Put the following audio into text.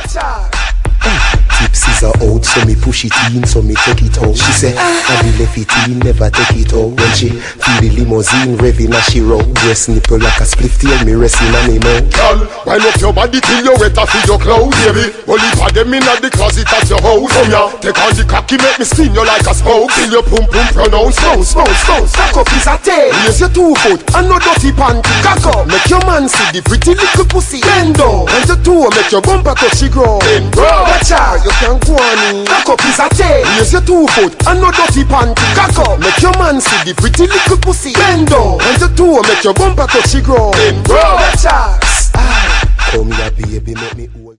Tipsies are out, so me push it in, so me take it out. She say, I be left it in, never take it out. When she feel the limousine revving as she roll, breast nipple like a split tail, me resting on him out. Girl, wind up your body till you wet off your clothes, baby. Only for them in the closet at your house. Come here, take on the cocky, make me spin you like a spoke. Till your pum pum pronounce bounce. Cock up is a tail. Raise your 2 foot and no dirty panty. Cock up, make your man see the pretty little pussy. bend down. And your toe make your bumper touch the ground. Bend down. Watch out, You can go on in. cock up is a tail. Raise your 2 foot and no dirty panty. Cock up, Make your man see the pretty little pussy. bend down. And your toe make your bumper touch the ground. Bend down. Watch out. Come here, baby, make me hold.